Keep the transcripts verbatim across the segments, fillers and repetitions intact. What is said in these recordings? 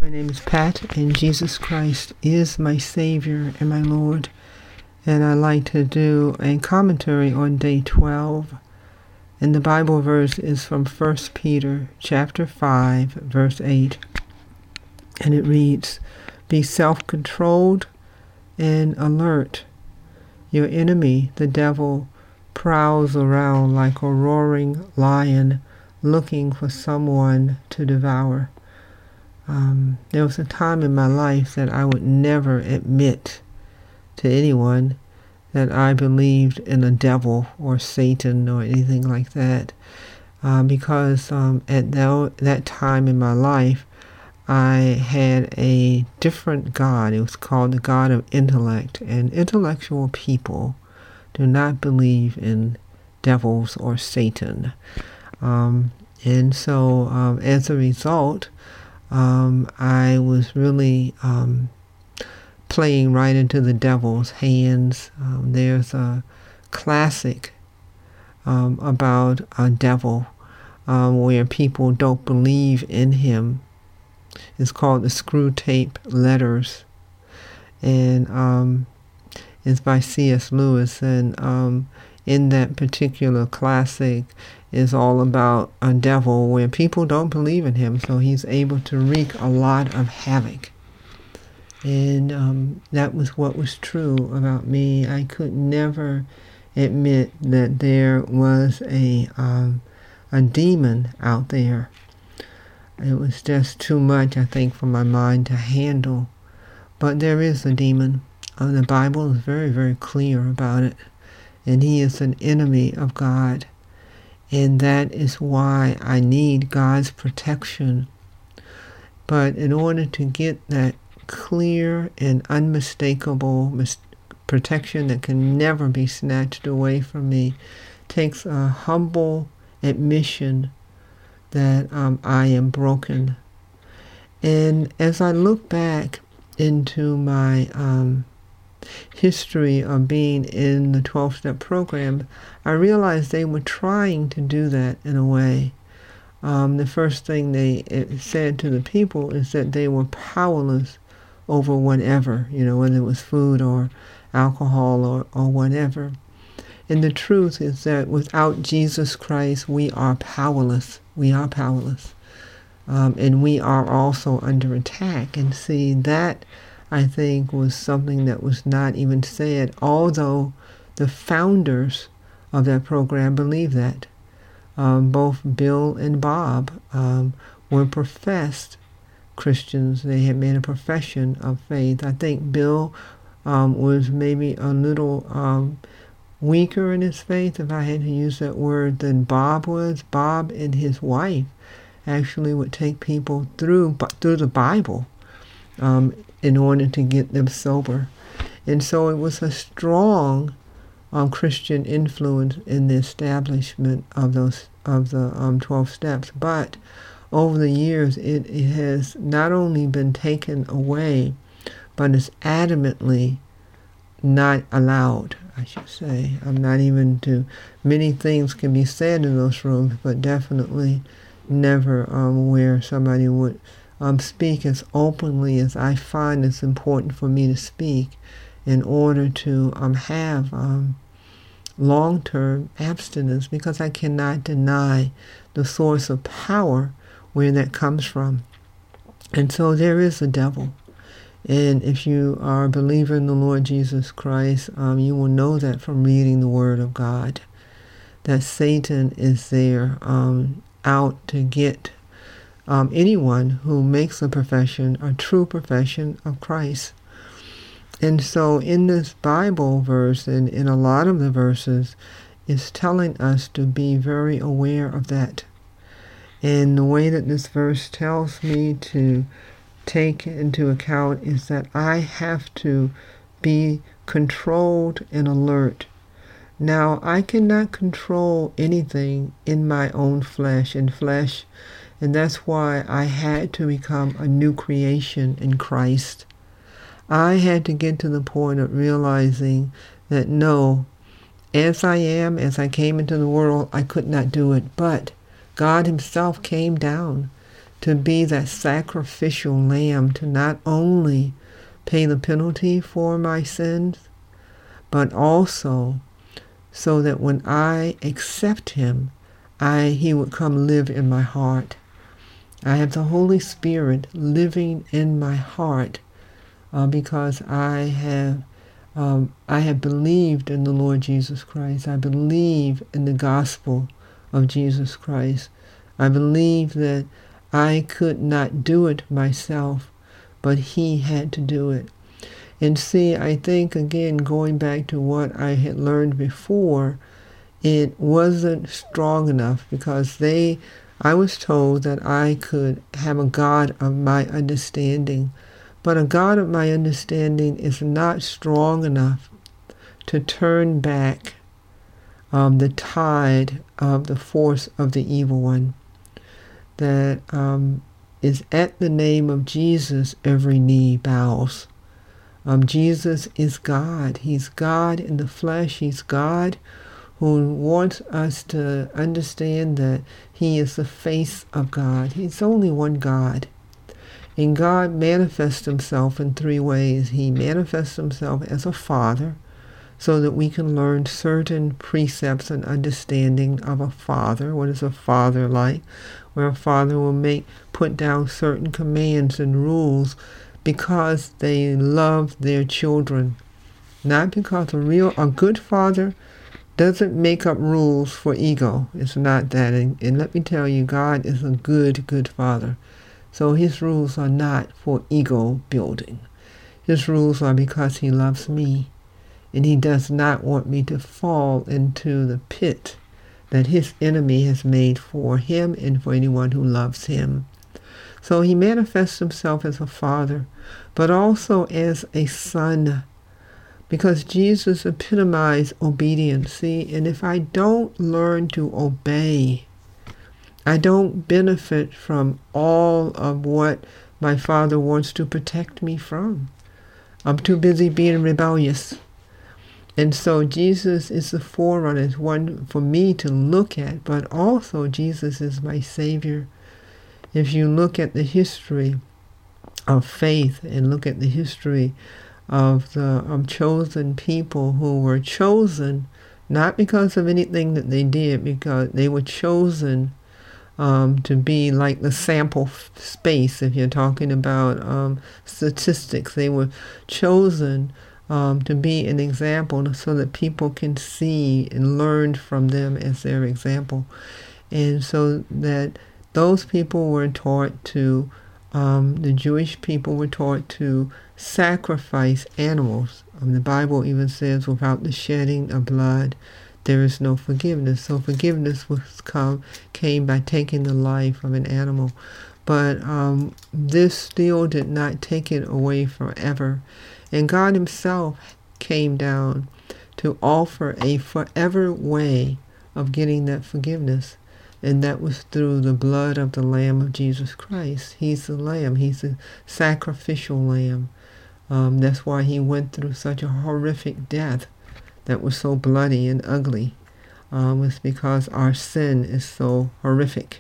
My name is Pat, and Jesus Christ is my Savior and my Lord. And I'd like to do a commentary on day twelve. And the Bible verse is from First Peter chapter five, verse eight. And it reads, "Be self-controlled and alert. Your enemy, the devil, prowls around like a roaring lion looking for someone to devour." Um, there was a time in my life that I would never admit to anyone that I believed in a devil or Satan or anything like that, uh, because um, at that, that time in my life, I had a different God. It was called the God of intellect, and intellectual people do not believe in devils or Satan. Um, and so um, as a result, Um, I was really um, playing right into the devil's hands. Um, there's a classic um, about a devil um, where people don't believe in him. It's called The Screwtape Letters, and um, it's by C S Lewis. And um, in that particular classic, is all about a devil where people don't believe in him, so he's able to wreak a lot of havoc. And um, that was what was true about me. I could never admit that there was a um, a demon out there. It was just too much, I think, for my mind to handle. But there is a demon. Uh, the Bible is very, very clear about it. And he is an enemy of God. And that is why I need God's protection. But in order to get that clear and unmistakable mis- protection that can never be snatched away from me, takes a humble admission that um, I am broken. And as I look back into my um, history of being in the twelve-step program, I realized they were trying to do that in a way. Um, the first thing they said to the people is that they were powerless over whatever, you know, whether it was food or alcohol or, or whatever. And the truth is that without Jesus Christ, we are powerless. We are powerless. Um, and we are also under attack. And see, that I think was something that was not even said, although the founders of that program believed that. Um, both Bill and Bob um, were professed Christians. They had made a profession of faith. I think Bill um, was maybe a little um, weaker in his faith, if I had to use that word, than Bob was. Bob and his wife actually would take people through through the Bible um, in order to get them sober. And so it was a strong um, Christian influence in the establishment of those of the um, twelve steps. But over the years, it, it has not only been taken away, but it's adamantly not allowed, I should say. I'm not even to, many things can be said in those rooms, but definitely never um, where somebody would um, speak as openly as I find it's important for me to speak in order to um, have um, long-term abstinence, because I cannot deny the source of power where that comes from. And so there is a devil. And if you are a believer in the Lord Jesus Christ, um, you will know that from reading the Word of God, that Satan is there um, out to get um, anyone who makes a profession, a true profession of Christ. And so in this Bible verse, and in a lot of the verses, is telling us to be very aware of that. And the way that this verse tells me to take into account is that I have to be controlled and alert. Now, I cannot control anything in my own flesh and flesh, and that's why I had to become a new creation in Christ. I had to get to the point of realizing that no, as I am, as I came into the world, I could not do it, but God himself came down to be that sacrificial lamb, to not only pay the penalty for my sins, but also so that when I accept him, I he would come live in my heart. I have the Holy Spirit living in my heart uh, because I have um, I have believed in the Lord Jesus Christ. I believe in the gospel of Jesus Christ. I believe that I could not do it myself, but he had to do it. And see, I think, again, going back to what I had learned before, it wasn't strong enough because they, I was told that I could have a God of my understanding. But a God of my understanding is not strong enough to turn back um, the tide of the force of the evil one. That um, is at the name of Jesus, every knee bows. Um, Jesus is God. He's God in the flesh. He's God who wants us to understand that he is the face of God. He's only one God. And God manifests himself in three ways. He manifests himself as a father, so that we can learn certain precepts and understanding of a father. What is a father like? Where a father will make put down certain commands and rules because they love their children. Not because a real, a good father doesn't make up rules for ego. It's not that. And, and let me tell you, God is a good, good father. So his rules are not for ego building. His rules are because he loves me. And he does not want me to fall into the pit that his enemy has made for him and for anyone who loves him. So he manifests himself as a father, but also as a son, because Jesus epitomized obedience. See, and if I don't learn to obey, I don't benefit from all of what my Father wants to protect me from. I'm too busy being rebellious. And so Jesus is the forerunner, is one for me to look at, but also Jesus is my Savior. If you look at the history of faith and look at the history of the um, chosen people who were chosen, not because of anything that they did, because they were chosen um, to be like the sample f- space. If you're talking about um, statistics, they were chosen um, to be an example so that people can see and learn from them as their example. And so that those people were taught to, um, the Jewish people were taught to sacrifice animals. Um, the Bible even says, without the shedding of blood, there is no forgiveness. So forgiveness was come came by taking the life of an animal. But um, this still did not take it away forever. And God himself came down to offer a forever way of getting that forgiveness. And that was through the blood of the Lamb of Jesus Christ. He's the Lamb. He's a sacrificial Lamb. Um, that's why he went through such a horrific death that was so bloody and ugly. Um, it's because our sin is so horrific.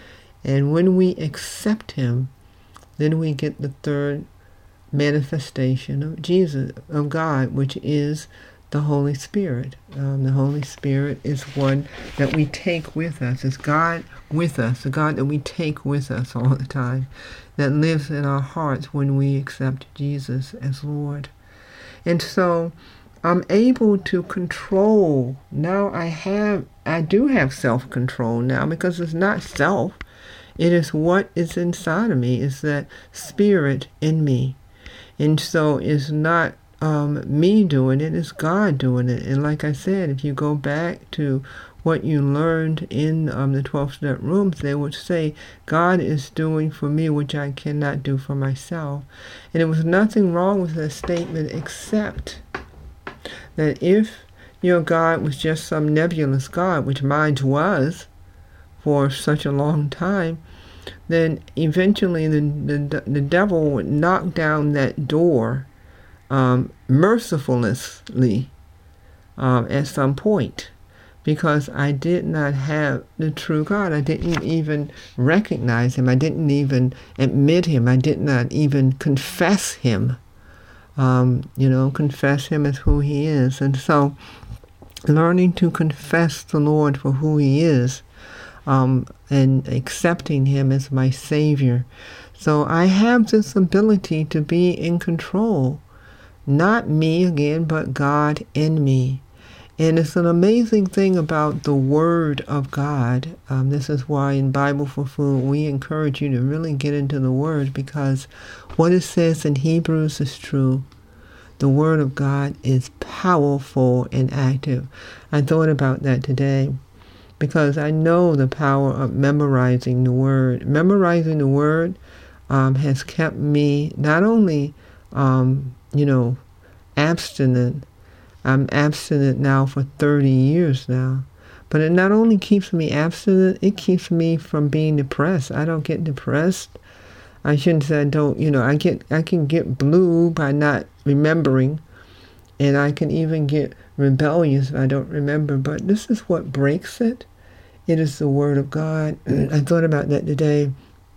And when we accept him, then we get the third manifestation of Jesus, of God, which is the Holy Spirit. Um, the Holy Spirit is one that we take with us. It's God with us, the God that we take with us all the time, that lives in our hearts when we accept Jesus as Lord. And so I'm able to control. Now I have, I do have self-control now, because it's not self. It is what is inside of me. It's that spirit in me. And so it's not um, me doing it, it's God doing it. And like I said, if you go back to what you learned in um, the twelve-step rooms, they would say, God is doing for me which I cannot do for myself. And there was nothing wrong with that statement, except that if your God was just some nebulous God, which mine was for such a long time, then eventually the, the, the devil would knock down that door um, mercifully um, at some point. because I did not have the true God. I didn't even recognize him. I didn't even admit him. I did not even confess him. Um, you know, confess him as who he is. And so learning to confess the Lord for who he is, um, and accepting him as my Savior. So I have this ability to be in control. Not me again, but God in me. And it's an amazing thing about the Word of God. Um, this is why in Bible for Food we encourage you to really get into the Word, because what it says in Hebrews is true. The Word of God is powerful and active. I thought about that today because I know the power of memorizing the Word. Memorizing the Word um, has kept me not only, um, you know, abstinent. I'm abstinent now for thirty years now. But it not only keeps me abstinent, it keeps me from being depressed. I don't get depressed. I shouldn't say I don't, you know, I get I can get blue by not remembering, and I can even get rebellious if I don't remember. But this is what breaks it. It is the Word of God. I thought about that today.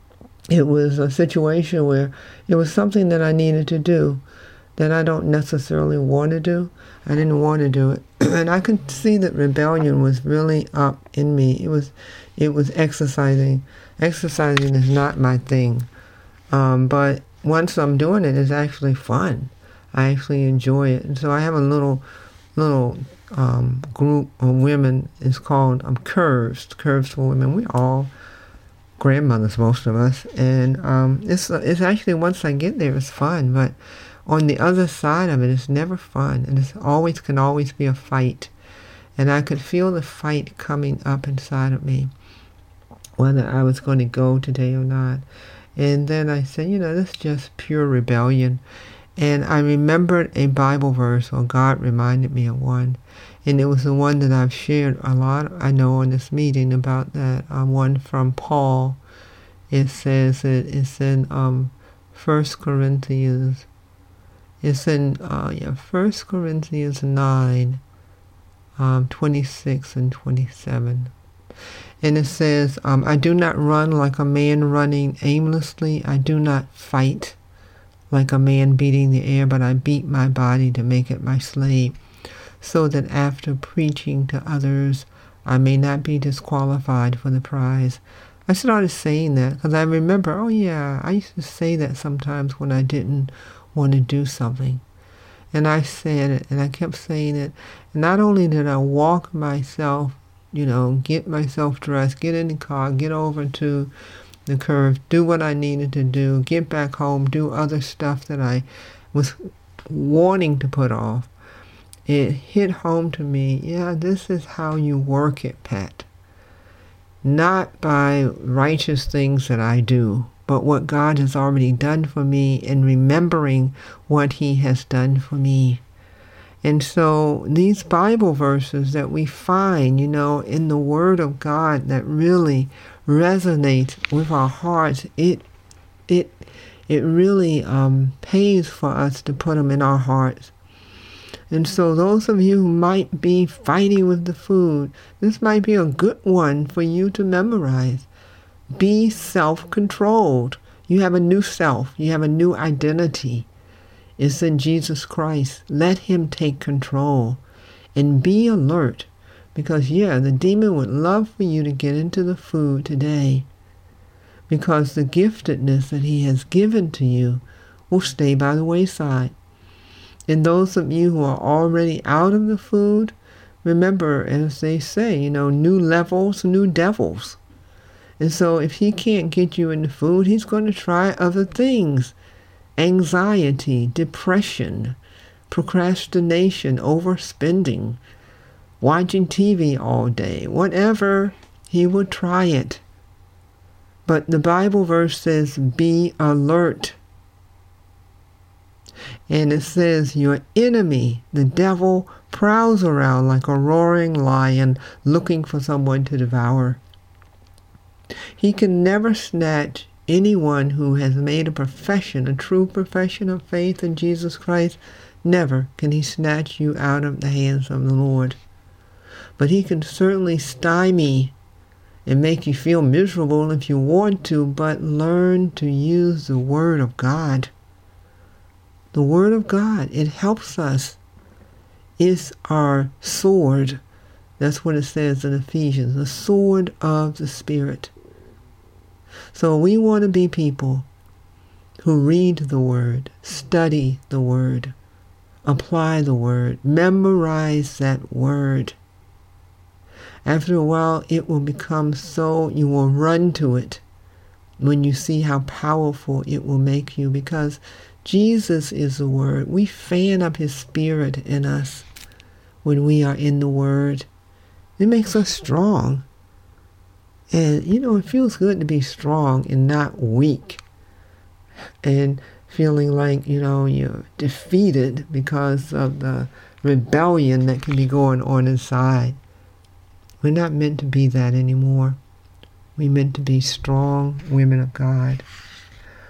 It was a situation where it was something that I needed to do that I don't necessarily want to do. I didn't want to do it. And I could see that rebellion was really up in me. It was it was exercising. Exercising is not my thing. Um, but once I'm doing it, it's actually fun. I actually enjoy it. And so I have a little little um, group of women. It's called um, Curves, Curves for Women. We're all grandmothers, most of us. And um, it's, it's actually, once I get there, it's fun. But on the other side of it, it's never fun. And it's always can always be a fight. And I could feel the fight coming up inside of me, whether I was going to go today or not. And then I said, you know, that's just pure rebellion. And I remembered a Bible verse, or God reminded me of one. And it was the one that I've shared a lot, I know, in this meeting about that, um, one from Paul. It says, it, it's in um, First Corinthians, it's in, uh, yeah, First Corinthians nine, um, twenty-six and twenty-seven. And it says, um, I do not run like a man running aimlessly. I do not fight like a man beating the air, but I beat my body to make it my slave, so that after preaching to others, I may not be disqualified for the prize. I started saying that because I remember, oh yeah, I used to say that sometimes when I didn't want to do something. And I said it, and I kept saying it. And not only did I walk myself, you know, get myself dressed, get in the car, get over to the curve, do what I needed to do, get back home, do other stuff that I was wanting to put off. It hit home to me, yeah, this is how you work it, Pat. Not by righteous things that I do, but what God has already done for me, and remembering what he has done for me. And so these Bible verses that we find, you know, in the Word of God that really resonates with our hearts, it it it really um, pays for us to put them in our hearts. And so those of you who might be fighting with the food, this might be a good one for you to memorize. Be self-controlled. You have a new self. You have a new identity. It's in Jesus Christ. Let him take control. And be alert. Because, yeah, the demon would love for you to get into the food today. Because the giftedness that he has given to you will stay by the wayside. And those of you who are already out of the food, remember, as they say, you know, new levels, new devils. And so if he can't get you in the food, he's going to try other things. Anxiety, depression, procrastination, overspending, watching T V all day, whatever, he will try it. But the Bible verse says, be alert. And it says, your enemy, the devil, prowls around like a roaring lion looking for someone to devour. He can never snatch anyone who has made a profession, a true profession of faith in Jesus Christ. Never can he snatch you out of the hands of the Lord. But he can certainly stymie and make you feel miserable if you want to, but learn to use the Word of God. The Word of God, it helps us. It's our sword. That's what it says in Ephesians, the sword of the Spirit. So we want to be people who read the Word, study the Word, apply the Word, memorize that Word. After a while, it will become so, you will run to it when you see how powerful it will make you, because Jesus is the Word. We fan up His Spirit in us when we are in the Word. It makes us strong. And, you know, it feels good to be strong and not weak and feeling like, you know, you're defeated because of the rebellion that can be going on inside. We're not meant to be that anymore. We're meant to be strong women of God.